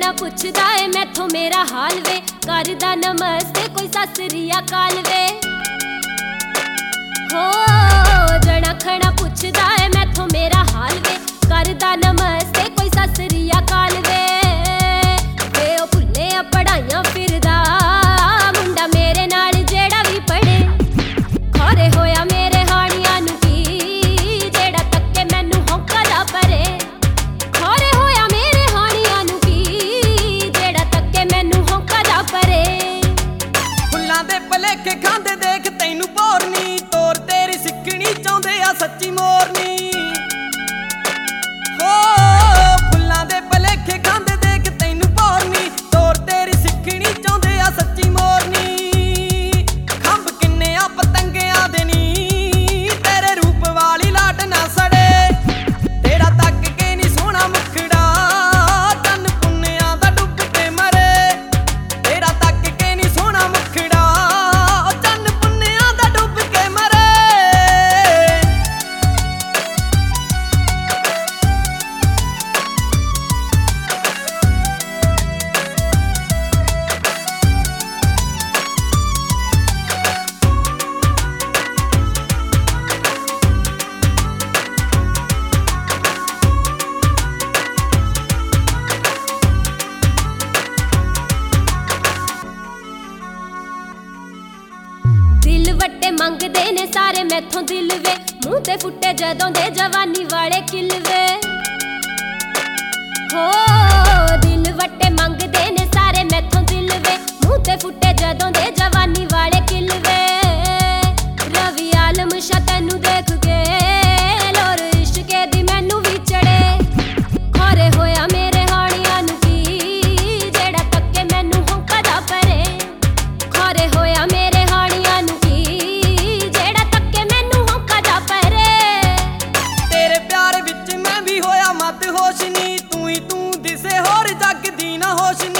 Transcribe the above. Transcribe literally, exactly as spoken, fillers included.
खड़ा पुछदा है मैथों मेरा हाल वे, करदा नमस्ते कोई सत श्री अकाल वे। हो जना खड़ा पुछदा है मैथों मेरा हाल वे, करदा नमस्ते कोई सत श्री अकाल वे। वे ओ भुल्ले आ पढ़ाइयां फिरदा मुंडा मेरे नाल जेड़ा भी पढ़े, खौरे होया मेरे हानियां नू की जेड़ा तक्के मैनू हौका दा परे। खौरे होया मेरे हानियां नू की जेड़ा तक्के मैनू हौका दा परे। फुल्लां दे भलेखे खांदे देख तैनू भोरनी, तोर तेरी सिक्खनी चाहुंदे आ सच्ची मोरनी। हो फुल्लां दे भलेखे खांदे देख तैनू भोरनी, तोर तेरी सिक्खनी चाहुंदे आ सच्ची मोरनी। खंभ किन्ने आ पतंगियां दे नी, तेरे रूप वाली लाट ना सड़े। तेरा तक के नी सोहना मुखड़ा, तन पुन्नियां दा डुब के मरे। तेरा तक के नी सोहना मुखड़ा, तन पुन्नियां दा डुब के मरे। दिल वट्टे मंगदे ने सारे मैथों दिल वे, मूंह ते फुट्टे जदों दे जवानी वाले किल वे। हो दिल वट्टे मंगदे ने सारे मैथों दिल वे, मूंह ते फुट्टे जदों दे जवानी वाले किल वे। रवि आलम शाह तैनू देख के लोर इश्के दी मैनू भी चढ़े। खौरे होया मेरे हानियां नू की जेड़ा तक्के मैनू हौका दा परे। खौरे होया मेरे हानियां नू की जेड़ा तक्के मैनू हौका दा परे। तेरे प्यार विच मैं भी होया मत होश नी, तू ही तू दिसे होर जग दी ना होश नी।